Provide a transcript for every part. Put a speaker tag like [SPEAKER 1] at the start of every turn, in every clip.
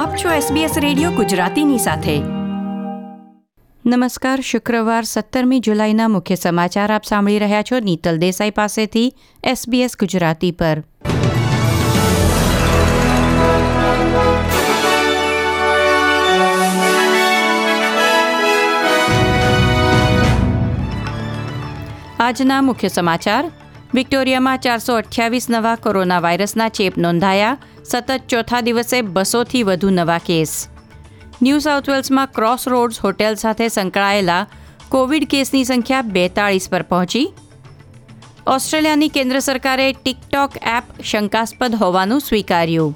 [SPEAKER 1] આપ છો SBS radio ગુજરાતીની સાથે. નમસ્કાર. શુક્રવાર 17મી જુલાઈના મુખ્ય સમાચાર આપ સાંભળી રહ્યા છો નીતલ દેસાઈ પાસેથી SBS ગુજરાતી પર. આજના મુખ્ય સમાચાર. વિક્ટોરિયામાં 428 નવા કોરોના વાયરસના ચેપ નોંધાયા. સતત ચોથા દિવસે 200થી વધુ નવા કેસ. ન્યૂ સાઉથ વેલ્સમાં ક્રોસ રોડ્સ હોટેલ સાથે સંકળાયેલા કોવિડ કેસની સંખ્યા 42 પર પહોંચી. ઓસ્ટ્રેલિયાની કેન્દ્ર સરકારે ટિકટોક એપ શંકાસ્પદ હોવાનું સ્વીકાર્યું.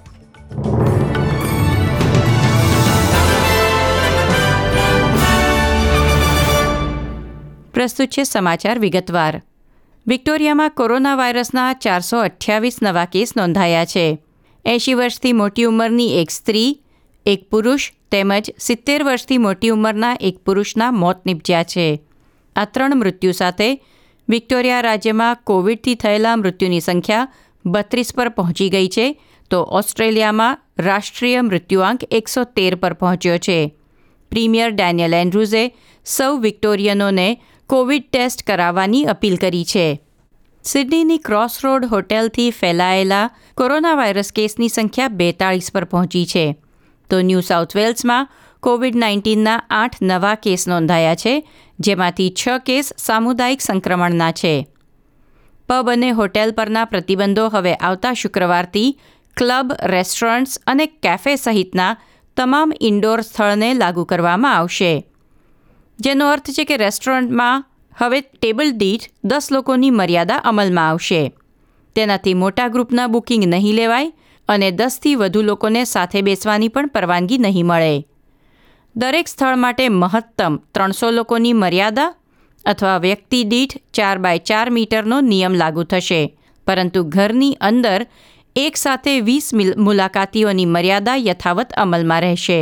[SPEAKER 1] પ્રસ્તુત છે સમાચાર વિગતવાર. વિક્ટોરિયામાં કોરોના વાયરસના 428 નવા કેસ નોંધાયા છે. 80 વર્ષથી મોટી ઉંમરની એક સ્ત્રી, એક પુરુષ તેમજ 70 વર્ષથી મોટી ઉંમરના એક પુરુષના મોત નીપજ્યા છે. આ 3 મૃત્યુ સાથે વિક્ટોરિયા રાજ્યમાં કોવિડથી થયેલા મૃત્યુની સંખ્યા 32 પર પહોંચી ગઈ છે, તો ઓસ્ટ્રેલિયામાં રાષ્ટ્રીય મૃત્યુઆંક 113 પર પહોંચ્યો છે. પ્રીમિયર ડેનિયલ એન્ડ્રુઝે સૌ વિક્ટોરિયનોને કોવિડ ટેસ્ટ કરાવવાની અપીલ કરી છે. સિડનીની ક્રોસ રોડ હોટેલથી ફેલાયેલા કોરોના વાયરસ કેસની સંખ્યા 42 પર પહોંચી છે, તો ન્યૂ સાઉથ વેલ્સમાં કોવિડ-19ના 8 નવા કેસ નોંધાયા છે, જેમાંથી 6 કેસ સામુદાયિક સંક્રમણના છે. પબ અને હોટેલ પરના પ્રતિબંધો હવે આવતા શુક્રવારથી ક્લબ, રેસ્ટોરન્ટ્સ અને કેફે સહિતના તમામ ઇન્ડોર સ્થળને લાગુ કરવામાં આવશે, જેનો અર્થ છે કે રેસ્ટોરન્ટમાં હવે ટેબલ દીઠ 10 લોકોની મર્યાદા અમલમાં આવશે. તેનાથી મોટા ગ્રુપના બુકિંગ નહીં લેવાય અને 10થી વધુ લોકોને સાથે બેસવાની પણ પરવાનગી નહીં મળે. દરેક સ્થળ માટે મહત્તમ 300 લોકોની મર્યાદા અથવા વ્યક્તિ દીઠ 4x4 મીટરનો નિયમ લાગુ થશે, પરંતુ ઘરની અંદર એક સાથે 20 મુલાકાતીઓની મર્યાદા યથાવત અમલમાં રહેશે.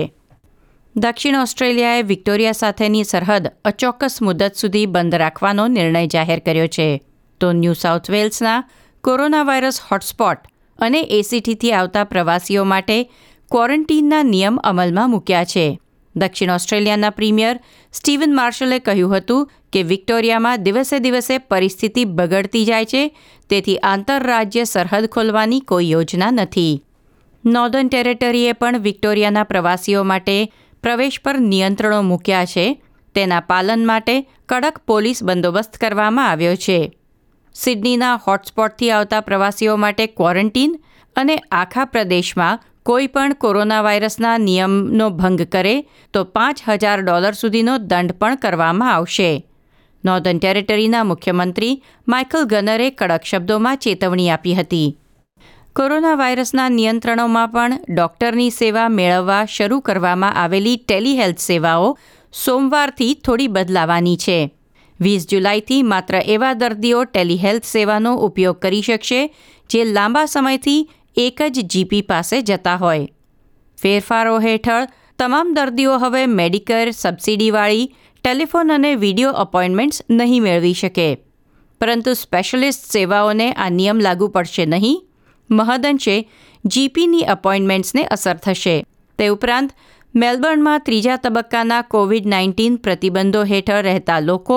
[SPEAKER 1] દક્ષિણ ઓસ્ટ્રેલિયાએ વિક્ટોરિયા સાથેની સરહદ અચોક્કસ મુદત સુધી બંધ રાખવાનો નિર્ણય જાહેર કર્યો છે, તો ન્યૂ સાઉથ વેલ્સના કોરોના વાયરસ હોટસ્પોટ અને ACTથી આવતા પ્રવાસીઓ માટે ક્વોરન્ટીનના નિયમ અમલમાં મૂક્યા છે. દક્ષિણ ઓસ્ટ્રેલિયાના પ્રીમિયર સ્ટીવન માર્શલે કહ્યું હતું કે વિક્ટોરિયામાં દિવસે દિવસે પરિસ્થિતિ બગડતી જાય છે, તેથી આંતરરાજ્ય સરહદ ખોલવાની કોઈ યોજના નથી. નોર્ધન ટેરેટરીએ પણ વિક્ટોરિયાના પ્રવાસીઓ માટે પ્રવેશ પર નિયંત્રણો મૂક્યા છે. તેના પાલન માટે કડક પોલીસ બંદોબસ્ત કરવામાં આવ્યો છે. સિડનીના હોટસ્પોટથી આવતા પ્રવાસીઓ માટે ક્વોરન્ટીન અને આખા પ્રદેશમાં કોઈ પણ કોરોના વાયરસના નિયમનો ભંગ કરે તો $5,000 સુધીનો દંડ પણ કરવામાં આવશે. નોર્ધન ટેરેટરીના મુખ્યમંત્રી માઇકલ ગનરે કડક શબ્દોમાં ચેતવણી આપી હતી. કોરોના વાયરસના નિયંત્રણોમાં પણ ડોક્ટરની સેવા મેળવવા શરૂ કરવામાં આવેલી ટેલિહેલ્થ સેવાઓ સોમવારથી થોડી બદલાવાની છે. 20 જુલાઈથી માત્ર એવા દર્દીઓ ટેલિહેલ્થ સેવાનો ઉપયોગ કરી શકશે જે લાંબા સમયથી એક જ GP પાસે જતા હોય. ફેરફારો હેઠળ તમામ દર્દીઓ હવે મેડિકેર સબસિડીવાળી ટેલિફોન અને વિડીયો અપોઇન્ટમેન્ટ્સ નહીં મેળવી શકે, પરંતુ સ્પેશિયલિસ્ટ સેવાઓને આ નિયમ લાગુ પડશે નહીં. મહદઅંશે GPની અપોઇન્ટમેન્ટ્સને અસર થશે. તે ઉપરાંત મેલબર્નમાં 3જા તબક્કાના કોવિડ-19 પ્રતિબંધો હેઠળ રહેતા લોકો,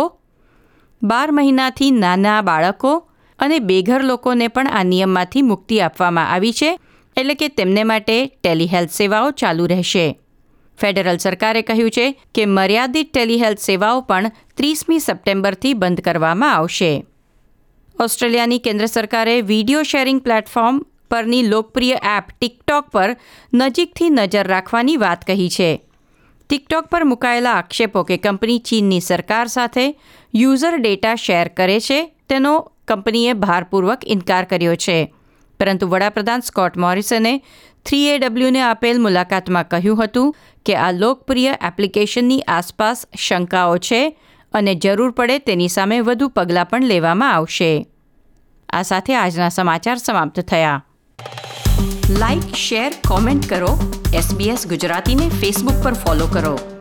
[SPEAKER 1] 12 મહિનાથી નાના બાળકો અને બેઘર લોકોને પણ આ નિયમમાંથી મુક્તિ આપવામાં આવી છે, એટલે કે તેમને માટે ટેલિહેલ્થ સેવાઓ ચાલુ રહેશે. ફેડરલ સરકારે કહ્યું છે કે મર્યાદિત ટેલિહેલ્થ સેવાઓ પણ 30મી સપ્ટેમ્બરથી બંધ કરવામાં આવશે. ઓસ્ટ્રેલિયાની કેન્દ્ર સરકારે વિડીયો શેરિંગ પ્લેટફોર્મ પરની લોકપ્રિય એપ ટિકટોક પર નજીકથી નજર રાખવાની વાત કહી છે. ટિકટોક પર મુકાયેલા આક્ષેપો કે કંપની ચીનની સરકાર સાથે યુઝર ડેટા શેર કરે છે તેનો કંપનીએ ભારપૂર્વક ઇનકાર કર્યો છે, પરંતુ વડાપ્રધાન સ્કોટ મોરિસને 3AWને આપેલ મુલાકાતમાં કહ્યું હતું કે આ લોકપ્રિય એપ્લિકેશનની આસપાસ શંકાઓ છે અને જરૂર પડે તેની સામે વધુ પગલાં પણ લેવામાં આવશે. આ સાથે આજના સમાચાર સમાપ્ત થયા. લાઇક, શેર, કોમેન્ટ કરો. SBS ગુજરાતીને ફેસબુક પર ફોલો કરો.